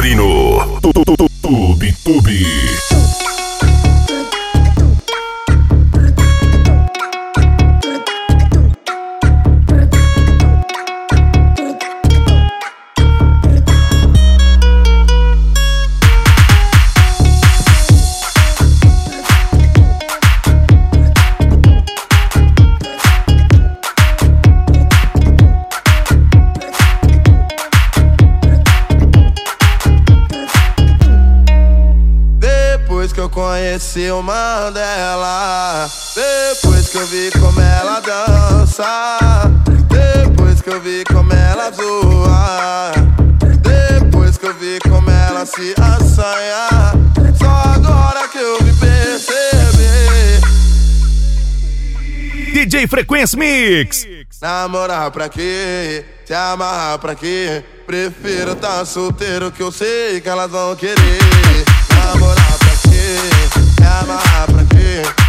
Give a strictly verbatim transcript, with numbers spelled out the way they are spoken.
Torino. Tube Tube. Conheci o Mandela, depois que eu vi como ela dança, depois que eu vi como ela zoa, depois que eu vi como ela se assanha, só agora que eu me percebi. D J Frequência Mix. Namorar pra quê? Se amarrar pra quê? Prefiro tá solteiro que eu sei que elas vão querer. Namorar pra quê? Se amarrar pra quê?